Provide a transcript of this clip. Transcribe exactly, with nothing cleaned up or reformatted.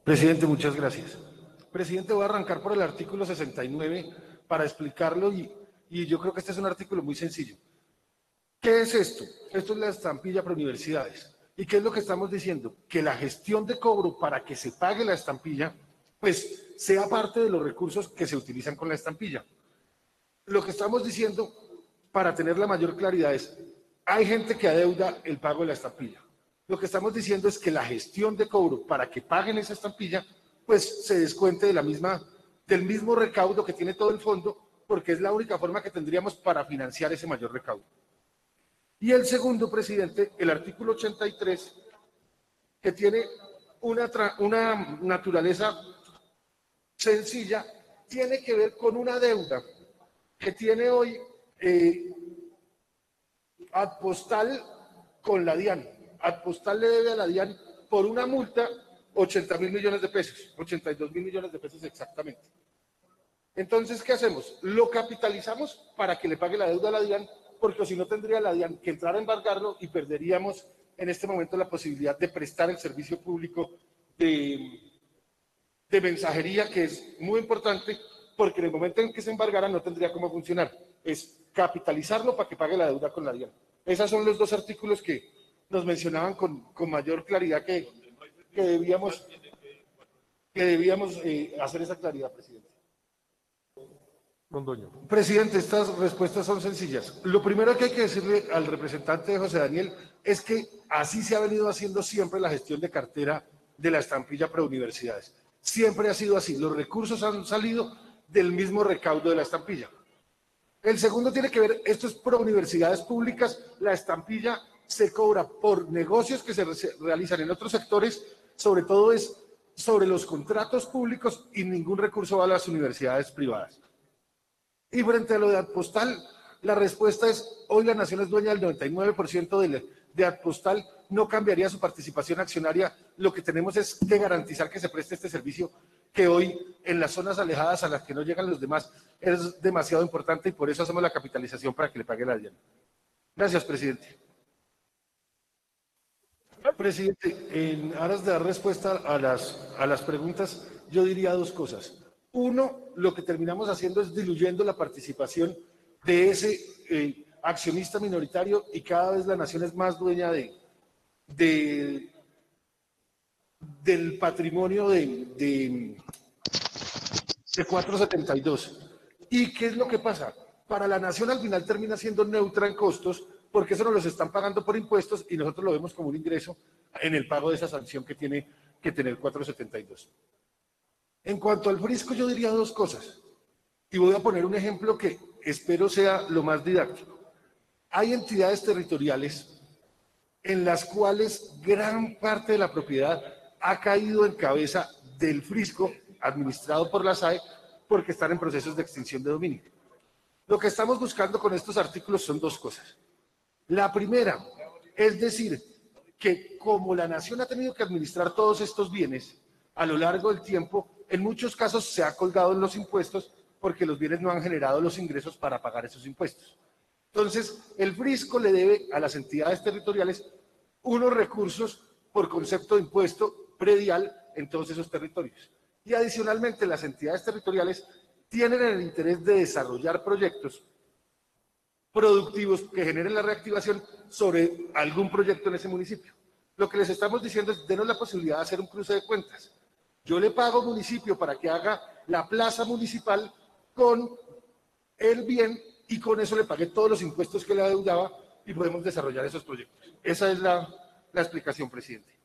Presidente, muchas gracias. Presidente, voy a arrancar por el artículo sesenta y nueve para explicarlo y, y yo creo que este es un artículo muy sencillo. ¿Qué es esto? Esto es la estampilla para universidades. ¿Y qué es lo que estamos diciendo? Que la gestión de cobro para que se pague la estampilla, pues sea parte de los recursos que se utilizan con la estampilla. Lo que estamos diciendo, para tener la mayor claridad, es, hay gente que adeuda el pago de la estampilla. Lo que estamos diciendo es que la gestión de cobro para que paguen esa estampilla, pues se descuente de la misma, del mismo recaudo que tiene todo el fondo, porque es la única forma que tendríamos para financiar ese mayor recaudo. Y el segundo, presidente, el artículo ochenta y tres, que tiene una, una naturaleza sencilla, tiene que ver con una deuda que tiene hoy eh, Adpostal con la DIAN. Adpostal le debe a la DIAN por una multa ochenta mil millones de pesos, ochenta y dos mil millones de pesos exactamente. Entonces, ¿qué hacemos? Lo capitalizamos para que le pague la deuda a la DIAN, porque si no tendría la DIAN que entrar a embargarlo y perderíamos en este momento la posibilidad de prestar el servicio público de, de mensajería, que es muy importante, porque en el momento en que se embargara no tendría cómo funcionar. Es capitalizarlo para que pague la deuda con la DIAN. Esos son los dos artículos que nos mencionaban con, con mayor claridad que, que debíamos, que debíamos eh, hacer esa claridad, presidente. Londoño. Presidente, estas respuestas son sencillas. Lo primero que hay que decirle al representante de José Daniel es que así se ha venido haciendo siempre la gestión de cartera de la estampilla preuniversidades. Siempre ha sido así. Los recursos han salido del mismo recaudo de la estampilla. El segundo tiene que ver, esto es preuniversidades públicas, la estampilla se cobra por negocios que se realizan en otros sectores, sobre todo es sobre los contratos públicos y ningún recurso va a las universidades privadas. Y frente a lo de Adpostal, la respuesta es, hoy la Nación es dueña del noventa y nueve por ciento de, de Adpostal, no cambiaría su participación accionaria, lo que tenemos es que garantizar que se preste este servicio, que hoy en las zonas alejadas a las que no llegan los demás es demasiado importante y por eso hacemos la capitalización para que le pague la DIAN. Gracias, presidente. Presidente, en aras de dar respuesta a las, a las preguntas, yo diría dos cosas. Uno, lo que terminamos haciendo es diluyendo la participación de ese eh, accionista minoritario y cada vez la Nación es más dueña de, de, del patrimonio de, de, de cuatrocientos setenta y dos. ¿Y qué es lo que pasa? Para la Nación al final termina siendo neutra en costos porque eso nos los están pagando por impuestos y nosotros lo vemos como un ingreso en el pago de esa sanción que tiene que tener cuatrocientos setenta y dos. En cuanto al Frisco, yo diría dos cosas. Y voy a poner un ejemplo que espero sea lo más didáctico. Hay entidades territoriales en las cuales gran parte de la propiedad ha caído en cabeza del Frisco, administrado por la S A E, porque están en procesos de extinción de dominio. Lo que estamos buscando con estos artículos son dos cosas. La primera, es decir, que como la Nación ha tenido que administrar todos estos bienes a lo largo del tiempo, en muchos casos se ha colgado en los impuestos porque los bienes no han generado los ingresos para pagar esos impuestos. Entonces, el Frisco le debe a las entidades territoriales unos recursos por concepto de impuesto predial en todos esos territorios. Y adicionalmente, las entidades territoriales tienen el interés de desarrollar proyectos productivos que generen la reactivación sobre algún proyecto en ese municipio. Lo que les estamos diciendo es, denos la posibilidad de hacer un cruce de cuentas. Yo le pago al municipio para que haga la plaza municipal con el bien y con eso le pagué todos los impuestos que le adeudaba y podemos desarrollar esos proyectos. Esa es la, la explicación, presidente.